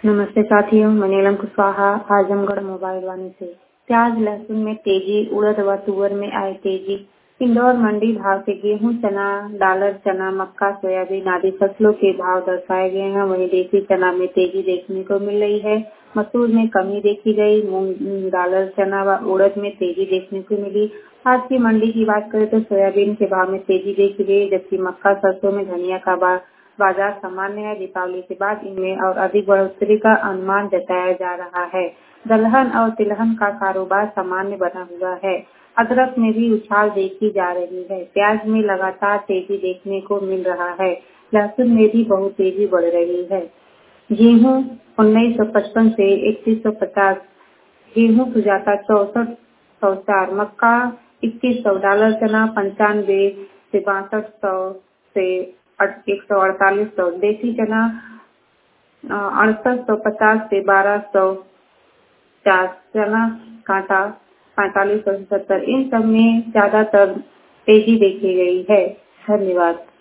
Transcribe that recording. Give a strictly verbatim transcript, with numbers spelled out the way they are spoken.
नमस्ते साथियों, मैं नीलम कुशवाहा, आजमगढ़ मोबाइल वाणी से। प्याज लहसुन में तेजी, उड़द व तुअर में आए तेजी। इंदौर मंडी भाव से गेहूं, चना, डालर चना, मक्का, सोयाबीन आदि फसलों के भाव दर्शाए गए हैं। वहीं देसी चना में तेजी देखने को मिल रही है। मसूर में कमी देखी गई। मूंग, डालर चना व उड़द में तेजी देखने को मिली। आज की मंडी की बात करें तो सोयाबीन के भाव में तेजी देखी गई, जबकि मक्का, सरसों में धनिया का भाव बाजार सामान्य है। दीपावली के बाद इनमें और अधिक बढ़ोतरी का अनुमान जताया जा रहा है। दलहन और तिलहन का कारोबार सामान्य बना हुआ है। अदरक में भी उछाल देखी जा रही है। प्याज में लगातार तेजी देखने को मिल रहा है। लहसुन में भी बहुत तेजी बढ़ रही है। गेहूं उन्नीस सौ पचपन से इकतीस सौ पचास, गेहूं सुजाता चौसठ सौ चार, मक्का इक्कीस सौ, डालर चना पंचानवे से बासठ सौ से एक सौ अड़तालीस सौ, देसी चना अड़सठ सौ पचास से बारह सौ चार, चना कांटा पैंतालीस सौ सत्तर। इन सब में ज्यादातर तेजी देखी गई है। धन्यवाद।